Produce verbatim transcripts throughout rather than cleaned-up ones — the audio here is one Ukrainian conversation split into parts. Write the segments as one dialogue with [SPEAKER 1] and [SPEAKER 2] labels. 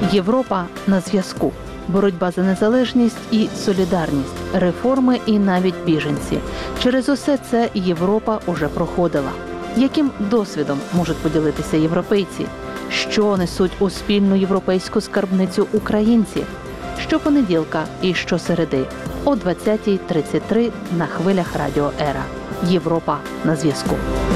[SPEAKER 1] Європа на зв'язку. Боротьба за незалежність і солідарність, реформи і навіть біженці. Через усе це Європа уже проходила. Яким досвідом можуть поділитися європейці? Що несуть у спільну європейську скарбницю українці? Щопонеділка і щосереди о двадцятій тридцять три на хвилях Радіо Ера. Європа на зв'язку.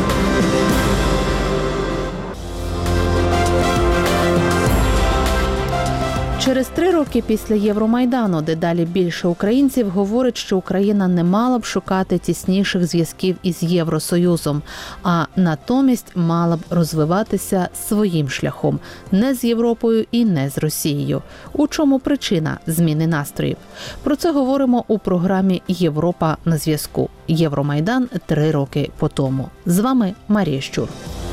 [SPEAKER 1] Через три роки після Євромайдану дедалі більше українців говорять, що Україна не мала б шукати тісніших зв'язків із Євросоюзом, а натомість мала б розвиватися своїм шляхом, не з Європою і не з Росією. У чому причина зміни настроїв? Про це говоримо у програмі «Європа на зв'язку». Євромайдан три роки по тому. З вами Марія Щур.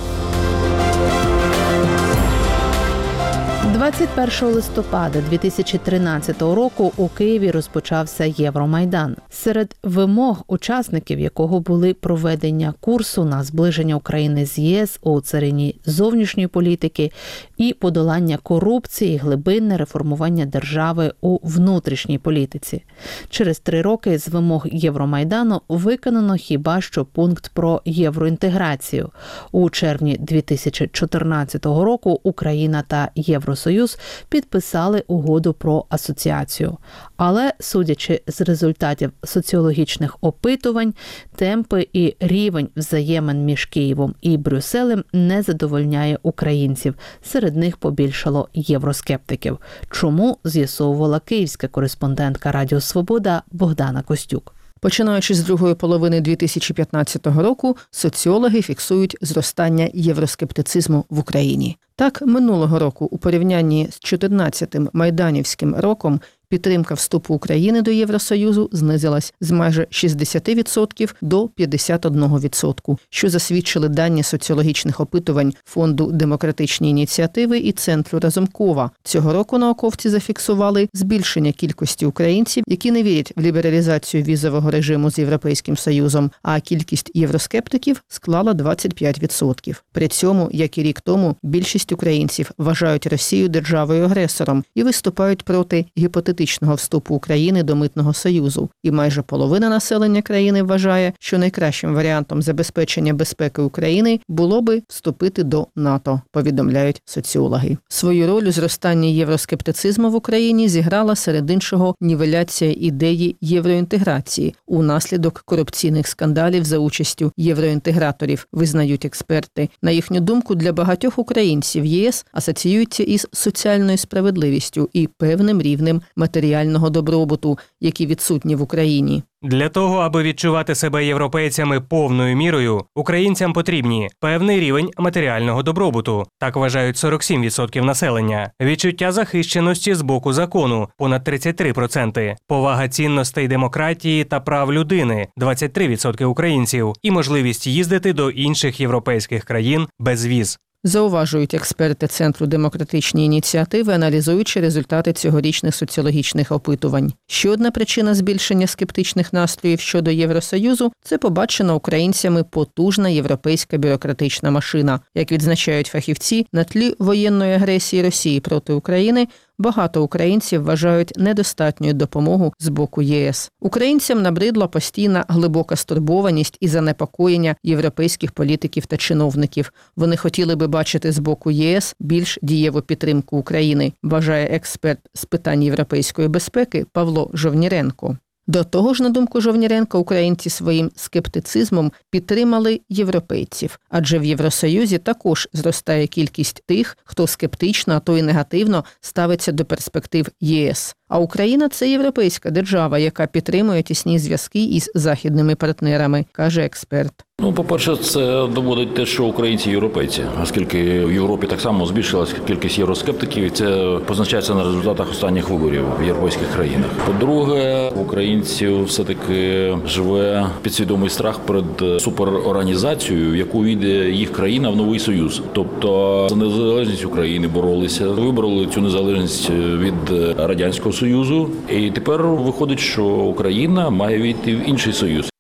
[SPEAKER 1] двадцять першого листопада дві тисячі тринадцятого року у Києві розпочався Євромайдан. Серед вимог учасників якого були проведення курсу на зближення України з ЄС у царині зовнішньої політики і подолання корупції, глибинне реформування держави у внутрішній політиці. Через три роки з вимог Євромайдану виконано хіба що пункт про євроінтеграцію. У червні дві тисячі чотирнадцятого року Україна та Євросоюз Союз підписали угоду про асоціацію. Але, судячи з результатів соціологічних опитувань, темпи і рівень взаємин між Києвом і Брюсселем не задовольняє українців. Серед них побільшало євроскептиків. Чому, з'ясовувала київська кореспондентка Радіо Свобода Богдана Костюк.
[SPEAKER 2] Починаючи з другої половини дві тисячі п'ятнадцятого року, соціологи фіксують зростання євроскептицизму в Україні. Так, минулого року у порівнянні з чотирнадцятим майданівським роком підтримка вступу України до Євросоюзу знизилась з майже шістдесят відсотків до п'ятдесят один відсоток, що засвідчили дані соціологічних опитувань Фонду демократичні ініціативи і Центру Разумкова. Цього року науковці зафіксували збільшення кількості українців, які не вірять в лібералізацію візового режиму з Європейським Союзом, а кількість євроскептиків склала двадцять п'ять відсотків. При цьому, як і рік тому, більшість українців вважають Росію державою-агресором і виступають проти гіпотетичного вступу України до Митного Союзу. І майже половина населення країни вважає, що найкращим варіантом забезпечення безпеки України було би вступити до НАТО, повідомляють соціологи. Свою роль у зростанні євроскептицизму в Україні зіграла серед іншого нівеляція ідеї євроінтеграції унаслідок корупційних скандалів за участю євроінтеграторів, визнають експерти. На їхню думку, для багатьох українців ЄС асоціюється із соціальною справедливістю і певним рівнем матеріального добробуту, які відсутні в Україні.
[SPEAKER 3] Для того, аби відчувати себе європейцями повною мірою, українцям потрібні певний рівень матеріального добробуту. Так вважають сорок сім відсотків населення. Відчуття захищеності з боку закону – понад тридцять три відсотки. Повага цінностей демократії та прав людини – двадцять три відсотки українців. І можливість їздити до інших європейських країн без віз.
[SPEAKER 2] Зауважують експерти Центру демократичні ініціативи, аналізуючи результати цьогорічних соціологічних опитувань. Ще одна причина збільшення скептичних настроїв щодо Євросоюзу – це побачена українцями потужна європейська бюрократична машина. Як відзначають фахівці, на тлі воєнної агресії Росії проти України багато українців вважають недостатньою допомогу з боку ЄС. Українцям набридла постійна глибока стурбованість і занепокоєння європейських політиків та чиновників. Вони хотіли би бачити з боку ЄС більш дієву підтримку України, вважає експерт з питань європейської безпеки Павло Жовніренко. До того ж, на думку Жовніренка, українці своїм скептицизмом підтримали європейців, адже в Євросоюзі також зростає кількість тих, хто скептично, а то й негативно ставиться до перспектив ЄС. А Україна – це європейська держава, яка підтримує тісні зв'язки із західними партнерами, каже експерт.
[SPEAKER 4] Ну, по-перше, це доводить те, що українці – європейці, оскільки в Європі так само збільшилась кількість євроскептиків, і це позначається на результатах останніх виборів в європейських країнах. По-друге, у українців все-таки живе підсвідомий страх перед суперорганізацією, в яку війде їх країна в новий союз. Тобто за незалежність України боролися, вибороли цю незалежність від Радянського Союзу, і тепер виходить, що Україна має війти в інший союз.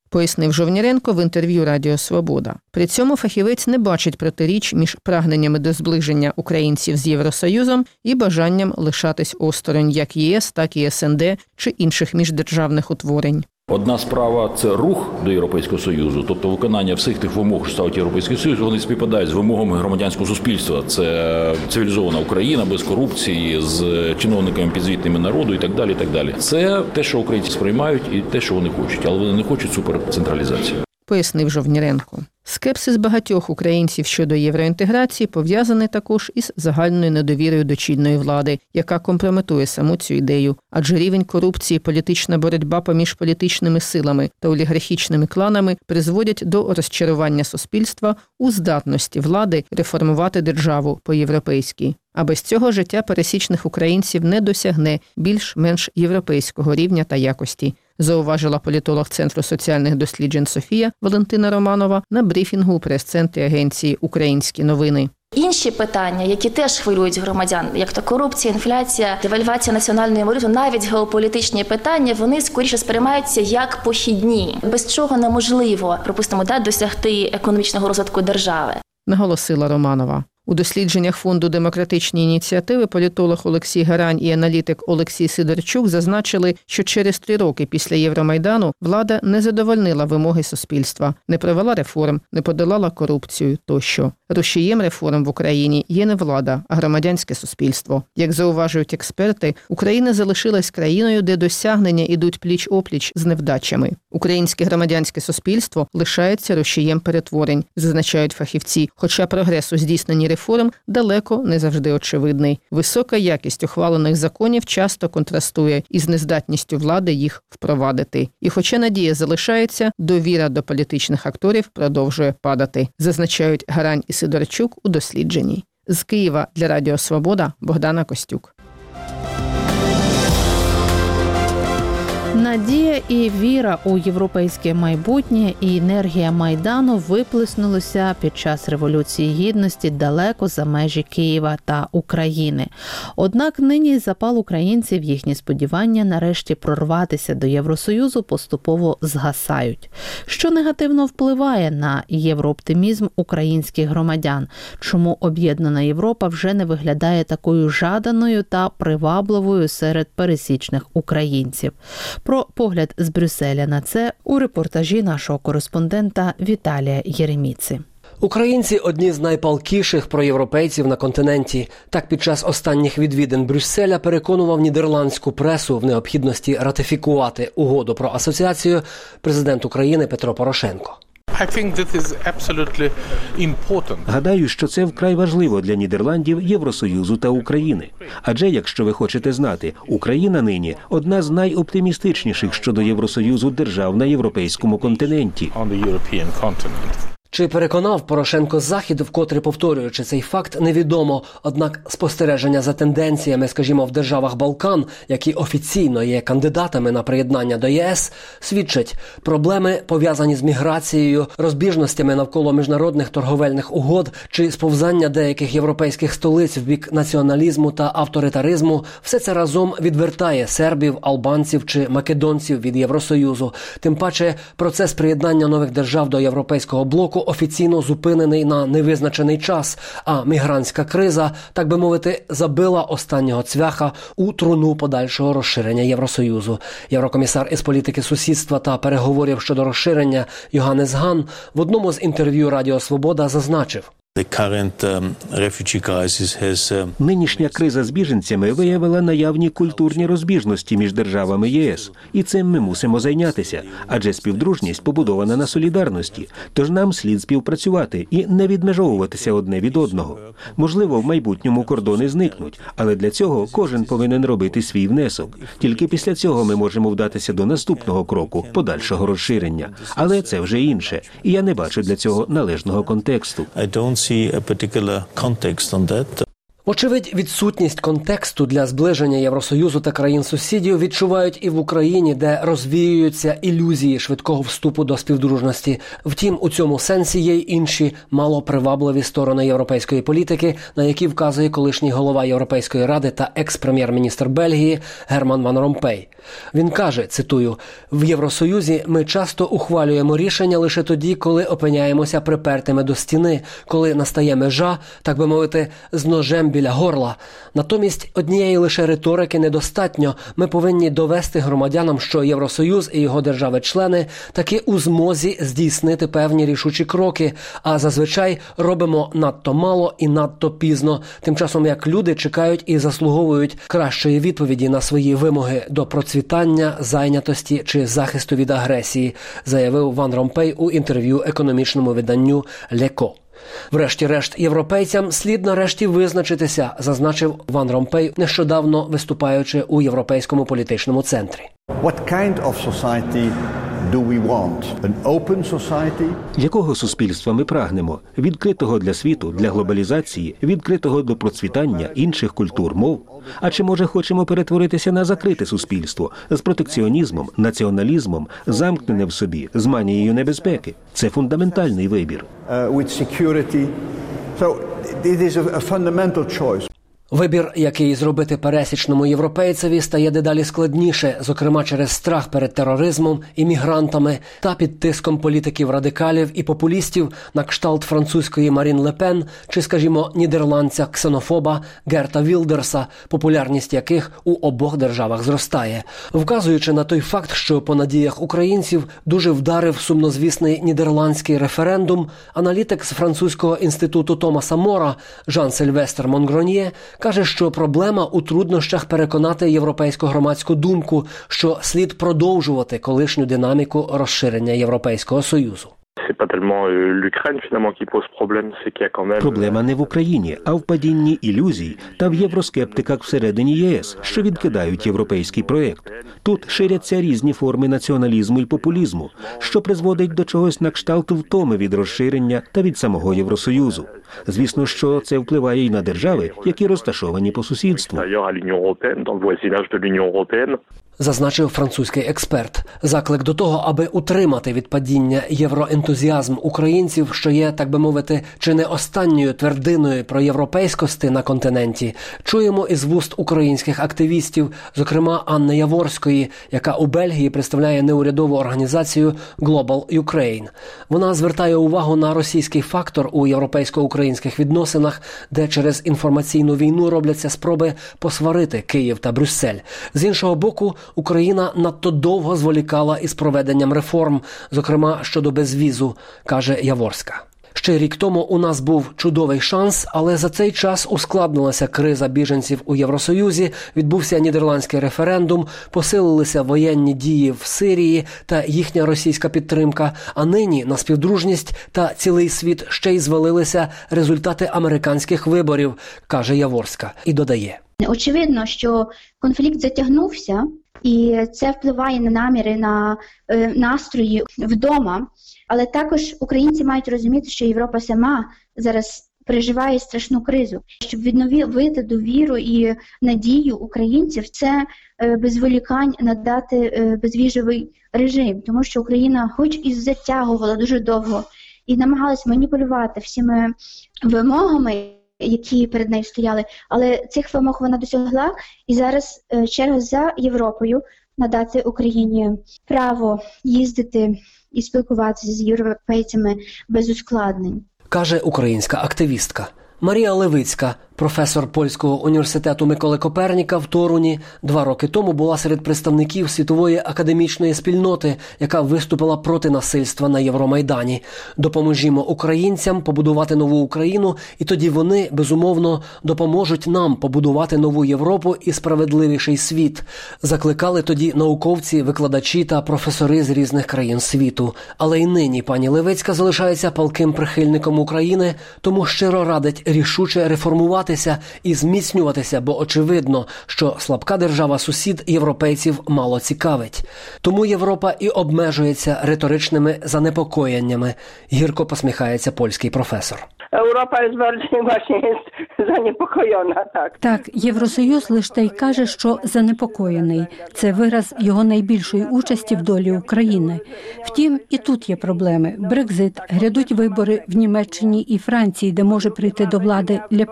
[SPEAKER 2] пояснив Жовніренко в інтерв'ю Радіо Свобода. При цьому фахівець не бачить протиріч між прагненнями до зближення українців з Євросоюзом і бажанням лишатись осторонь як ЄС, так і ес ен де чи інших міждержавних утворень.
[SPEAKER 4] Одна справа – це рух до Європейського Союзу, тобто виконання всіх тих вимог, що ставить Європейський Союз, вони співпадають з вимогами громадянського суспільства. Це цивілізована Україна без корупції, з чиновниками підзвітними народу і так далі. І так далі. Це те, що українці сприймають і те, що вони хочуть, але вони не хочуть суперцентралізації.
[SPEAKER 2] Пояснив Жовніренко. Скепсис багатьох українців щодо євроінтеграції пов'язаний також із загальною недовірою до чинної влади, яка компрометує саму цю ідею. Адже рівень корупції, політична боротьба поміж політичними силами та олігархічними кланами призводять до розчарування суспільства у здатності влади реформувати державу по-європейськи. А без цього життя пересічних українців не досягне більш-менш європейського рівня та якості, зауважила політолог Центру соціальних досліджень «Софія» Валентина Романова на брифінгу у прес-центрі агенції «Українські новини».
[SPEAKER 5] Інші питання, які теж хвилюють громадян, як то корупція, інфляція, девальвація національної валюти, навіть геополітичні питання, вони скоріше сприймаються як похідні, без чого неможливо, припустимо, да, досягти економічного розвитку держави.
[SPEAKER 2] Наголосила Романова. У дослідженнях Фонду демократичні ініціативи політолог Олексій Гарань і аналітик Олексій Сидорчук зазначили, що через три роки після Євромайдану влада не задовольнила вимоги суспільства, не провела реформ, не подолала корупцію тощо. Рушієм реформ в Україні є не влада, а громадянське суспільство. Як зауважують експерти, Україна залишилась країною, де досягнення ідуть пліч-опліч з невдачами. Українське громадянське суспільство лишається рушієм перетворень, зазначають фахівці, хоча прогрес у здійсненні реформ далеко не завжди очевидний. Висока якість ухвалених законів часто контрастує із нездатністю влади їх впровадити. І хоча надія залишається, довіра до політичних акторів продовжує падати, зазначають Гарань і Сидорчук у дослідженні. З Києва для Радіо Свобода Богдана Костюк.
[SPEAKER 1] Надія і віра у європейське майбутнє і енергія Майдану виплеснулися під час Революції Гідності далеко за межі Києва та України. Однак нині запал українців, їхні сподівання нарешті прорватися до Євросоюзу поступово згасають. Що негативно впливає на єврооптимізм українських громадян? Чому об'єднана Європа вже не виглядає такою жаданою та привабливою серед пересічних українців? Про погляд з Брюсселя на це у репортажі нашого кореспондента Віталія Єреміци.
[SPEAKER 6] Українці – одні з найпалкіших проєвропейців на континенті. Так під час останніх відвідин Брюсселя переконував нідерландську пресу в необхідності ратифікувати угоду про асоціацію президент України Петро Порошенко.
[SPEAKER 7] Гадаю, що це вкрай важливо для Нідерландів, Євросоюзу та України. Адже, якщо ви хочете знати, Україна нині – одна з найоптимістичніших щодо Євросоюзу держав на європейському континенті.
[SPEAKER 6] Чи переконав Порошенко Захід, вкотре повторюючи цей факт, невідомо. Однак спостереження за тенденціями, скажімо, в державах Балкан, які офіційно є кандидатами на приєднання до ЄС, свідчать, проблеми, пов'язані з міграцією, розбіжностями навколо міжнародних торговельних угод чи сповзання деяких європейських столиць в бік націоналізму та авторитаризму, все це разом відвертає сербів, албанців чи македонців від Євросоюзу. Тим паче, процес приєднання нових держав до європейського блоку офіційно зупинений на невизначений час, а мігрантська криза, так би мовити, забила останнього цвяха у труну подальшого розширення Євросоюзу. Єврокомісар із політики сусідства та переговорів щодо розширення Йоганнес Ган в одному з інтерв'ю Радіо Свобода зазначив:
[SPEAKER 7] Нинішня криза з біженцями виявила наявні культурні розбіжності між державами ЄС. І цим ми мусимо зайнятися, адже співдружність побудована на солідарності. Тож нам слід співпрацювати і не відмежовуватися одне від одного. Можливо, в майбутньому кордони зникнуть, але для цього кожен повинен робити свій внесок. Тільки після цього ми можемо вдатися до наступного кроку – подальшого розширення. Але це вже інше, і я не бачу для цього належного контексту.
[SPEAKER 6] Очевидь, відсутність контексту для зближення Євросоюзу та країн-сусідів відчувають і в Україні, де розвіюються ілюзії швидкого вступу до співдружності. Втім, у цьому сенсі є й інші малопривабливі сторони європейської політики, на які вказує колишній голова Європейської ради та екс-прем'єр-міністр Бельгії Герман Ван Ромпей. Він каже, цитую, «В Євросоюзі ми часто ухвалюємо рішення лише тоді, коли опиняємося припертими до стіни, коли настає межа, так би мовити, з ножем біля горла. Натомість однієї лише риторики недостатньо. Ми повинні довести громадянам, що Євросоюз і його держави-члени таки у змозі здійснити певні рішучі кроки, а зазвичай робимо надто мало і надто пізно, тим часом як люди чекають і заслуговують кращої відповіді на свої вимоги до процвітання, зайнятості чи захисту від агресії», заявив Ван Ромпей у інтерв'ю економічному виданню «Леко». Врешті-решт, європейцям слід нарешті визначитися, зазначив Ван Ромпей, нещодавно виступаючи у Європейському політичному центрі.
[SPEAKER 8] What kind of society do we want? An open society?
[SPEAKER 7] Якого суспільства ми прагнемо? Відкритого для світу, для глобалізації, відкритого до процвітання інших культур, мов? А чи, може, хочемо перетворитися на закрите суспільство з протекціонізмом, націоналізмом, замкнене в собі, з манією небезпеки? Це фундаментальний вибір.
[SPEAKER 8] Uh, with security. So it is a, a fundamental choice.
[SPEAKER 6] Вибір, який зробити пересічному європейцеві, стає дедалі складніше, зокрема через страх перед тероризмом, іммігрантами та під тиском політиків-радикалів і популістів на кшталт французької Марін Ле Пен чи, скажімо, нідерландця-ксенофоба Герта Вілдерса, популярність яких у обох державах зростає. Вказуючи на той факт, що по надіях українців дуже вдарив сумнозвісний нідерландський референдум, аналітик з французького інституту Томаса Мора Жан-Сильвестр Монгроньє каже, що проблема у труднощах переконати європейську громадську думку, що слід продовжувати колишню динаміку розширення Європейського Союзу.
[SPEAKER 7] Проблема не в Україні, а в падінні ілюзій та в євроскептиках всередині ЄС, що відкидають європейський проєкт. Тут ширяться різні форми націоналізму і популізму, що призводить до чогось на кшталт втоми від розширення та від самого Євросоюзу. Звісно, що це впливає і на держави, які розташовані по сусідству.
[SPEAKER 6] Зазначив французький експерт. Заклик до того, аби утримати від падіння євроентузіазм українців, що є, так би мовити, чи не останньою твердиною про європейськості на континенті, чуємо із вуст українських активістів, зокрема Анни Яворської, яка у Бельгії представляє неурядову організацію Global Ukraine. Вона звертає увагу на російський фактор у європейсько-українських відносинах, де через інформаційну війну робляться спроби посварити Київ та Брюссель. З іншого боку, Україна надто довго зволікала із проведенням реформ, зокрема щодо безвізу, каже Яворська. Ще рік тому у нас був чудовий шанс, але за цей час ускладнилася криза біженців у Євросоюзі, відбувся нідерландський референдум, посилилися воєнні дії в Сирії та їхня російська підтримка, а нині на співдружність та цілий світ ще й звалилися результати американських виборів, каже Яворська, і додає.
[SPEAKER 9] Очевидно, що конфлікт затягнувся, і це впливає на наміри, на е, настрої вдома. Але також українці мають розуміти, що Європа сама зараз переживає страшну кризу. Щоб відновити довіру і надію українців, це е, без зволікань надати е, безвізовий режим. Тому що Україна хоч і затягувала дуже довго і намагалась маніпулювати всіми вимогами, які перед нею стояли, але цих вимог вона досягла, і зараз е, черга за Європою надати Україні право їздити і спілкуватися з європейцями без ускладнень.
[SPEAKER 6] Каже українська активістка. Марія Левицька, професор Польського університету Миколи Коперніка в Торуні, два роки тому була серед представників світової академічної спільноти, яка виступила проти насильства на Євромайдані. Допоможімо українцям побудувати нову Україну, і тоді вони, безумовно, допоможуть нам побудувати нову Європу і справедливіший світ. Закликали тоді науковці, викладачі та професори з різних країн світу. Але й нині пані Левицька залишається палким прихильником України, тому щиро радить рішуче реформуватися і зміцнюватися, бо очевидно, що слабка держава-сусід європейців мало цікавить. Тому Європа і обмежується риторичними занепокоєннями, гірко посміхається польський професор.
[SPEAKER 10] Європа є właśnie занепокоєна, так.
[SPEAKER 11] Так, Євросоюз лише й каже, що занепокоєний. Це вираз його найбільшої участі в долі України. Втім, і тут є проблеми. Брекзит, грядуть вибори в Німеччині і Франції, де може прийти до влади Ле Пен.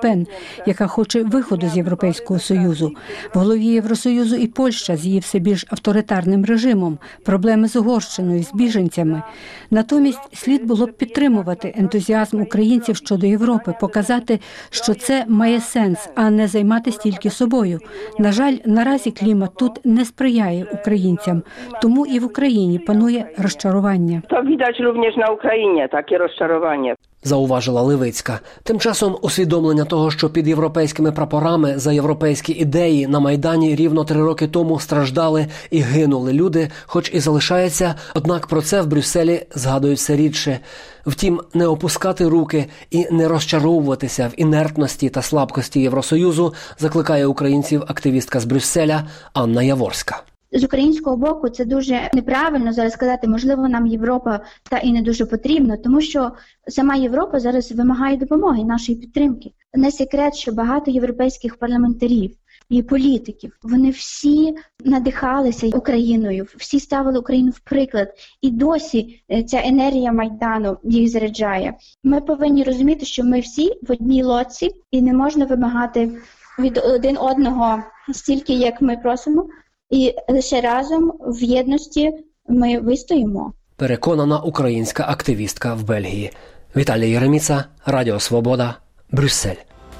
[SPEAKER 11] яка хоче виходу з Європейського Союзу. В голові Євросоюзу і Польща з її все більш авторитарним режимом, проблеми з Угорщиною, з біженцями. Натомість слід було б підтримувати ентузіазм українців щодо Європи, показати, що це має сенс, а не займатися тільки собою. На жаль, наразі клімат тут не сприяє українцям, тому і в Україні панує розчарування.
[SPEAKER 10] To widać również na Ukrainie, takie rozczarowanie.
[SPEAKER 6] Зауважила Левицька. Тим часом усвідомлення того, що під європейськими прапорами за європейські ідеї на Майдані рівно три роки тому страждали і гинули люди, хоч і залишається, однак про це в Брюсселі згадують все рідше. Втім, не опускати руки і не розчаровуватися в інертності та слабкості Євросоюзу закликає українців активістка з Брюсселя Анна Яворська.
[SPEAKER 9] З українського боку це дуже неправильно зараз сказати, можливо, нам Європа та і не дуже потрібна, тому що сама Європа зараз вимагає допомоги, нашої підтримки. Не секрет, що багато європейських парламентарів і політиків, вони всі надихалися Україною, всі ставили Україну в приклад. І досі ця енергія Майдану їх заряджає. Ми повинні розуміти, що ми всі в одній лодці і не можна вимагати від один одного стільки, як ми просимо. І лише разом в єдності ми вистоїмо.
[SPEAKER 6] Переконана українська активістка в Бельгії. Віталій Єреміца, Радіо Свобода, Брюссель.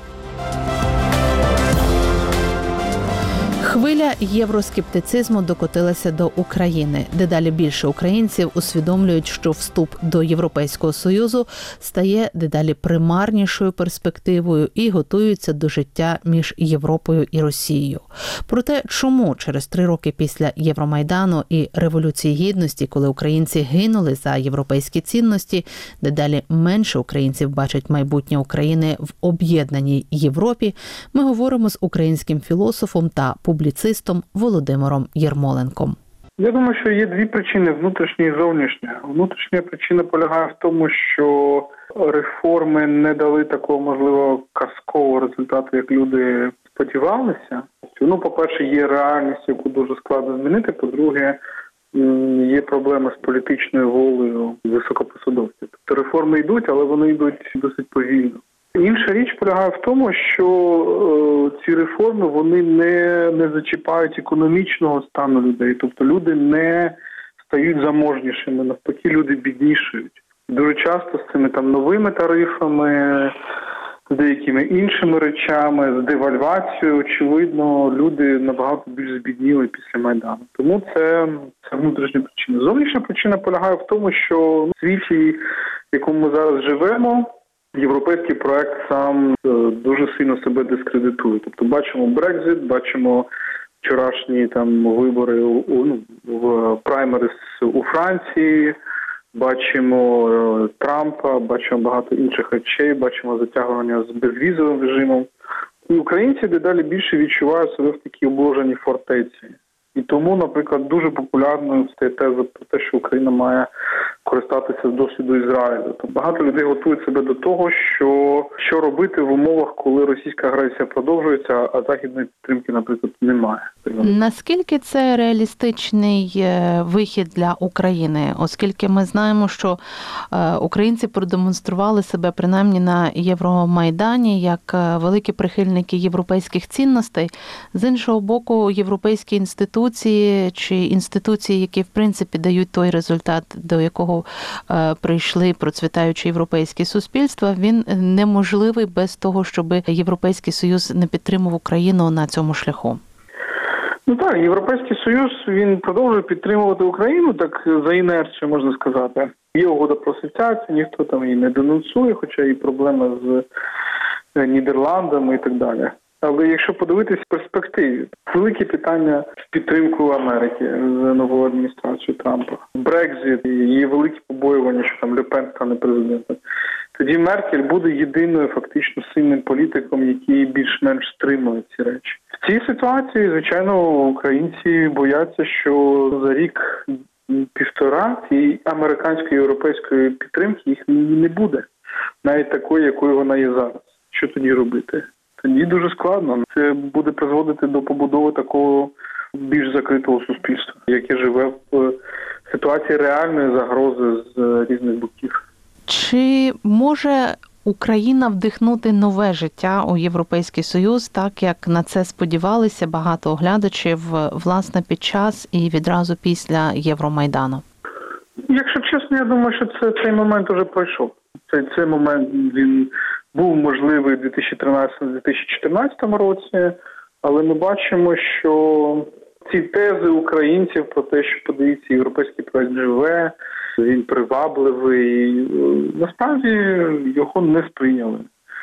[SPEAKER 1] Хвиля євроскептицизму докотилася до України. Дедалі більше українців усвідомлюють, що вступ до Європейського Союзу стає дедалі примарнішою перспективою і готуються до життя між Європою і Росією. Проте, чому через три роки після Євромайдану і Революції Гідності, коли українці гинули за європейські цінності, дедалі менше українців бачать майбутнє України в об'єднаній Європі, ми говоримо з українським філософом та публіцистом Володимиром Єрмоленком.
[SPEAKER 12] Я думаю, що є дві причини – внутрішня і зовнішня. Внутрішня причина полягає в тому, що реформи не дали такого, можливо, казкового результату, як люди сподівалися. Ну, по-перше, є реальність, яку дуже складно змінити. По-друге, є проблеми з політичною волею високопосадовців. Тобто реформи йдуть, але вони йдуть досить повільно. Інша річ полягає в тому, що е, ці реформи вони не, не зачіпають економічного стану людей. Тобто люди не стають заможнішими, навпаки, люди біднішають. Дуже часто з цими там новими тарифами, з деякими іншими речами, з девальвацією, очевидно, люди набагато більш збідніли після Майдану. Тому це, це внутрішня причина. Зовнішня причина полягає в тому, що в світі, в якому ми зараз живемо, європейський проект сам дуже сильно себе дискредитує. Тобто бачимо Брекзит, бачимо вчорашні там вибори у, ну, в праймерис у Франції, бачимо Трампа, бачимо багато інших речей, бачимо затягування з безвізовим режимом. І українці дедалі більше відчувають себе в такій обложеній фортеці. І тому, наприклад, дуже популярною стає теза про те, що Україна має користатися з досвіду Ізраїлю. Тобто багато людей готують себе до того, що, що робити в умовах, коли російська агресія продовжується, а західної підтримки, наприклад, немає.
[SPEAKER 1] Наскільки це реалістичний вихід для України? Оскільки ми знаємо, що українці продемонстрували себе принаймні на Євромайдані як великі прихильники європейських цінностей. З іншого боку, європейські інституції чи інституції, які в принципі дають той результат, до якого прийшли процвітаючі європейські суспільства, він неможливий без того, щоб Європейський Союз не підтримав Україну на цьому шляху.
[SPEAKER 12] Ну так, Європейський Союз, він продовжує підтримувати Україну, так за інерцією, можна сказати. Є угода про асоціацію, ніхто там її не денонсує, хоча і проблеми з Нідерландами і так далі. Але якщо подивитись в перспективі, великі питання з підтримкою Америки з новою адміністрацією Трампа. Брекзит, є великі побоювання, що там Ле Пен стане президентом. Тоді Меркель буде єдиною фактично сильним політиком, який більш-менш стримує ці речі. В цій ситуації, звичайно, українці бояться, що за рік півтора цієї американської європейської підтримки їх не буде. Навіть такої, якою вона є зараз. Що тоді робити? Тоді дуже складно. Це буде призводити до побудови такого більш закритого суспільства, яке живе в ситуації реальної загрози з різних боків.
[SPEAKER 1] Чи може Україна вдихнути нове життя у Європейський Союз, так як на це сподівалися багато оглядачів, власне, під час і відразу після Євромайдану?
[SPEAKER 12] Якщо чесно, я думаю, що це, цей момент уже пройшов. Цей, цей момент, він був можливий у дві тисячі тринадцятому - дві тисячі чотирнадцятому році, але ми бачимо, що ці тези українців про те, що, подивіться, європейський проект живе, він привабливий, насправді його не сприйняли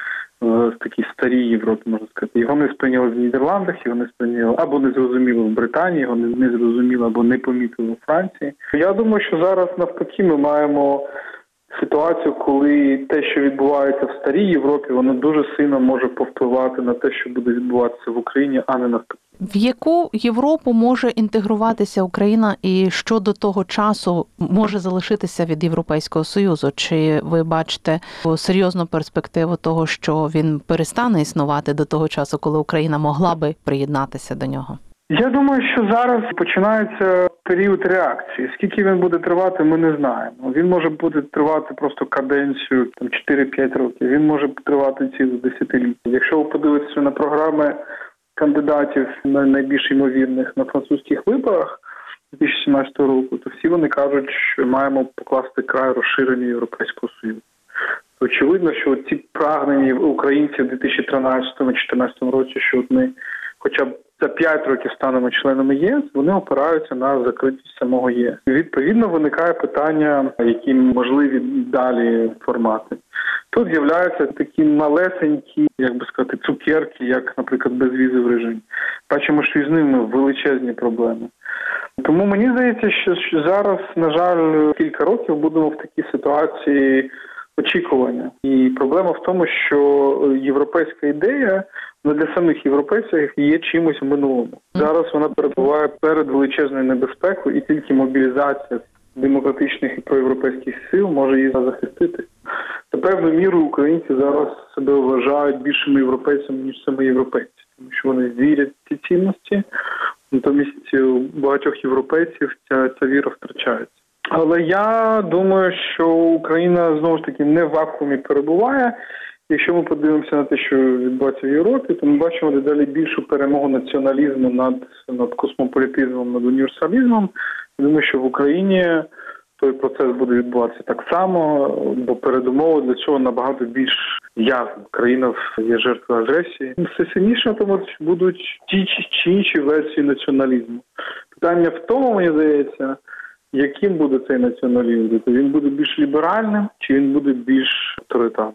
[SPEAKER 12] в такій старій Європі, можна сказати. Його не сприйняли в Нідерландах, його не сприйняли або не зрозуміли в Британії, його не зрозуміли або не помітили у Франції. Я думаю, що зараз навпаки ми маємо ситуацію, коли те, що відбувається в старій Європі, воно дуже сильно може повпливати на те, що буде відбуватися в Україні, а не навпаки.
[SPEAKER 1] В яку Європу може інтегруватися Україна і що до того часу може залишитися від Європейського Союзу? Чи ви бачите серйозну перспективу того, що він перестане існувати до того часу, коли Україна могла би приєднатися до нього?
[SPEAKER 12] Я думаю, що зараз починається період реакції. Скільки він буде тривати, ми не знаємо. Він може бути тривати просто каденцію там чотири-п'ять років. Він може тривати ціле десятиліття. Якщо ви подивитеся на програми кандидатів на найбільш ймовірних на французьких виборах дві тисячі сімнадцятого року, то всі вони кажуть, що маємо покласти край розширенню Європейського Союзу. То очевидно, що ці прагнення українців у дві тисячі тринадцятому - дві тисячі чотирнадцятому році, що от ми хоча б за п'ять років станемо членами ЄС, вони опираються на закритість самого ЄС. Відповідно, виникає питання, які можливі далі формати. Тут з'являються такі малесенькі, як би сказати, цукерки, як, наприклад, безвізовий режим. Бачимо, що із ними величезні проблеми. Тому мені здається, що зараз, на жаль, кілька років будемо в такій ситуації очікування. І проблема в тому, що європейська ідея не для самих європейців є чимось в минулому. Зараз вона перебуває перед величезною небезпекою, і тільки мобілізація демократичних і проєвропейських сил може її захистити. Та певною мірою українці зараз себе вважають більшими європейцями, ніж саме європейці. Тому що вони вірять в ці цінності, натомість у багатьох європейців ця, ця віра втрачається. Але я думаю, що Україна, знову ж таки, не в вакуумі перебуває. Якщо ми подивимося на те, що відбувається в Європі, то ми бачимо дедалі більшу перемогу націоналізму над, над космополітизмом, над універсалізмом. Я думаю, що в Україні той процес буде відбуватися так само, бо передумови для цього набагато більш явні. Країна є жертвою агресії. Все сильніше тому будуть ті чи інші версії націоналізму. Питання в тому, мені здається, яким буде цей націоналізм? Він буде більш ліберальним чи він буде більш авторитарним?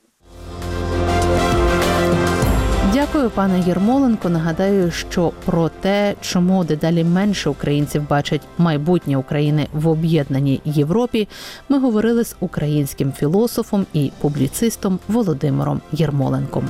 [SPEAKER 1] Дякую, пане Єрмоленко. Нагадаю, що про те, чому дедалі менше українців бачать майбутнє України в об'єднаній Європі, ми говорили з українським філософом і публіцистом Володимиром Єрмоленком.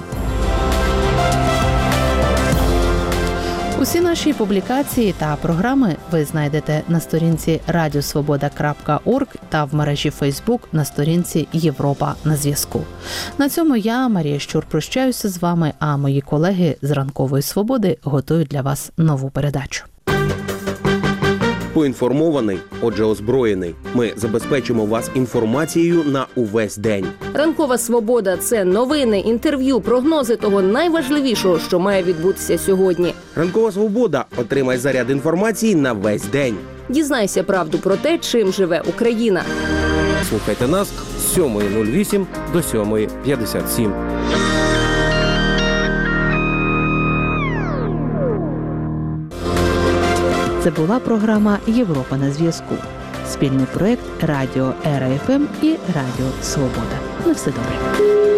[SPEAKER 1] Усі наші публікації та програми ви знайдете на сторінці радіосвобода крапка орг та в мережі Фейсбук на сторінці Європа на зв'язку. На цьому я, Марія Щур, прощаюся з вами, а мої колеги з Ранкової Свободи готують для вас нову передачу.
[SPEAKER 13] Поінформований, отже озброєний. Ми забезпечимо вас інформацією на увесь день.
[SPEAKER 14] Ранкова Свобода – це новини, інтерв'ю, прогнози того найважливішого, що має відбутися сьогодні.
[SPEAKER 13] Ранкова Свобода – отримай заряд інформації на весь день.
[SPEAKER 14] Дізнайся правду про те, чим живе Україна.
[SPEAKER 13] Слухайте нас з сьомої нуль вісім до сьомої п'ятдесят сім.
[SPEAKER 1] Це була програма «Європа на зв'язку». Спільний проєкт Радіо Ера еф ем і Радіо Свобода. На все добре.